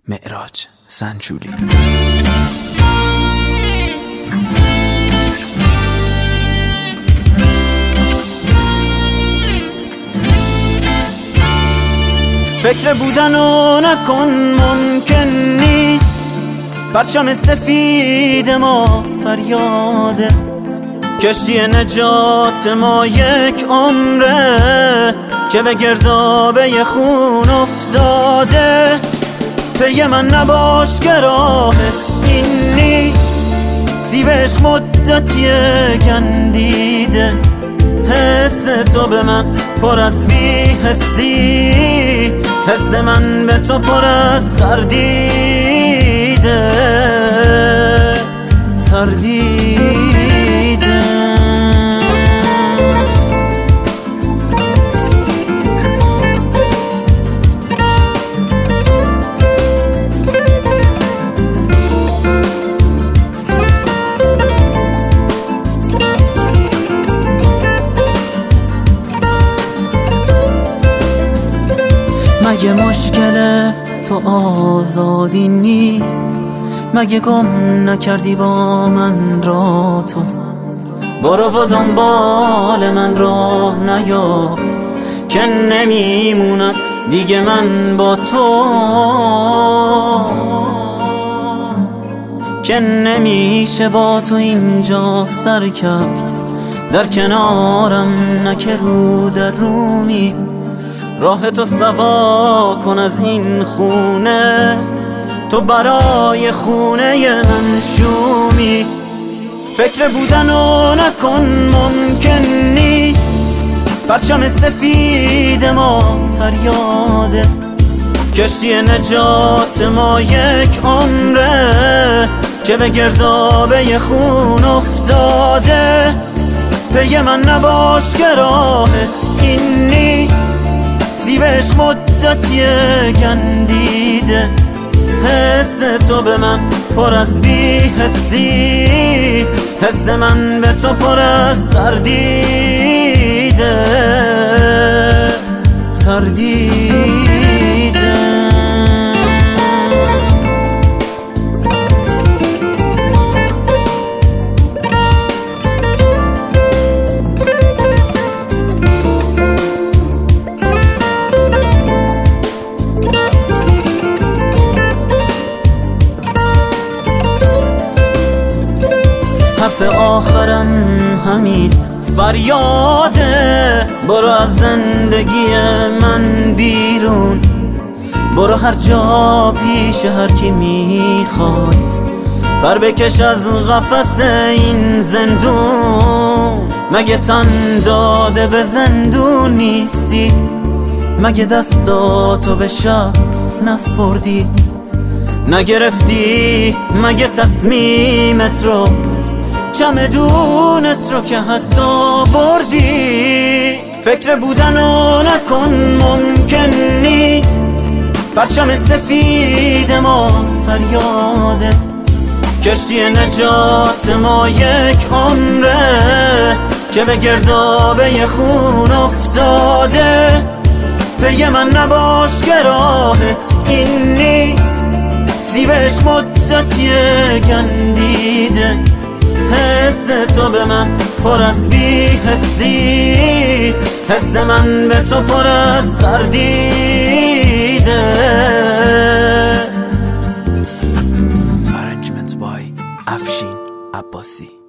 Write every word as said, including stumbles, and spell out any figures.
معراج سنجولی. فکر بودنو نکن، ممکن نیست. پرچم سفید ما فریاده، کشتی نجات ما یک عمره که به گردابه خون افتاده. پی من نباش که راحت این نیست، سیبش مدتیه گندیده. حس تو به من پر از بی حسی، حس من به تو پر از تردیده تردیده. مگه مشکل تو آزادی نیست؟ مگه گم نکردی با من را تو؟ برو و دنبال من راه نیافت که نمیمونم دیگه من با تو، که نمیشه با تو اینجا سر کرد. در کنارم نه که رو در رومی، راه تو سوا کن از این خونه. تو برای خونه من شومی. فکر بودنو نکن، ممکن نیست. پرچم سفید ما فریاده، کشتی نجات ما یک عمره که به گردابه خون افتاده. پی من نباش که راحت این نیست، سیبش مدتیه گندیده. حس تو به من پر از بی حسی، حس من به تو پر از تردیده تردیده. حرف آخرم همین فریاده. برو از زندگی من بیرون، برو هر جا پیش هر کی میخوای. پر بکش از قفس این زندون. مگه تن داده به زندون نیستی؟ مگه دستاتو به شب نسپردی؟ نگرفتی مگه تصمیمت رو، چمدونت رو که حتی بردی؟ فکر بودنو نکن، ممکن نیست. پرچم سفید ما فریاده، کشتی نجات ما یک عمره که به گردابه خون افتاده. پی من نباش که راحت این نیست، سیبش مدتیه گندیده. حس تو به من پر از بی حسی، حس من به تو پر از تردیده. Arrangement by افشین عباسی.